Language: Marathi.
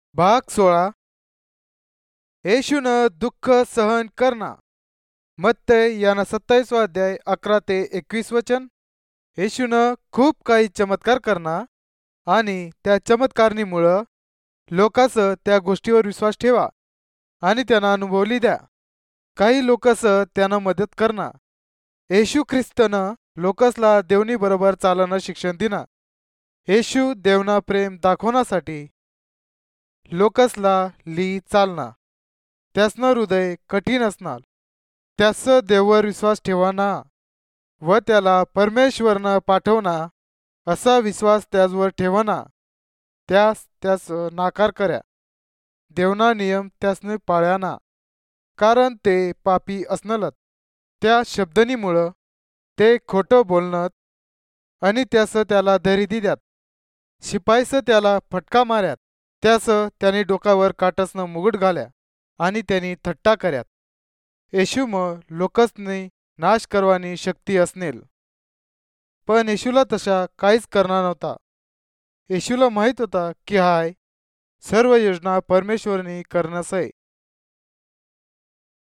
भाग 16. येशूनं दुःख सहन करना. मत्तय याना 27 अध्याय 11 ते 21 वचन. येशूनं खूप काही चमत्कार करना आणि त्या चमत्कारणीमुळं लोकांचं त्या गोष्टीवर विश्वास ठेवा आणि त्यांना अनुभवली द्या. काही लोकसं त्यांना मदत करना. येशू ख्रिस्तनं लोकसला देवनी बरोबर चालणं शिक्षण दिना. येशू देवना प्रेम दाखवण्यासाठी लोकसला ली चालना. त्यासनं हृदय कठीण असणार. त्यास देववर विश्वास ठेवाना व त्याला परमेश्वरनं पाठवना असा विश्वास त्याचवर ठेवना. त्यास नाकार कर्या. देवना नियम त्यासने पाळ्याना कारण ते पापी असनलत. त्या शब्दनीमुळं ते खोटं बोलणत आणि त्यास त्याला धरी दिद्यात. शिपाईस त्याला फटका मार्यात. त्यास त्यांनी डोकावर काटसनं मुगुट घाल्या आणि त्यांनी थट्टा कर्यात. येशू लोकसनी नाश करवानी शक्ती असनेल, पण येशूला तशा काहीच करणार नव्हता. येशूला माहीत होता की हाय सर्व योजना परमेश्वरनी करणंस आहे.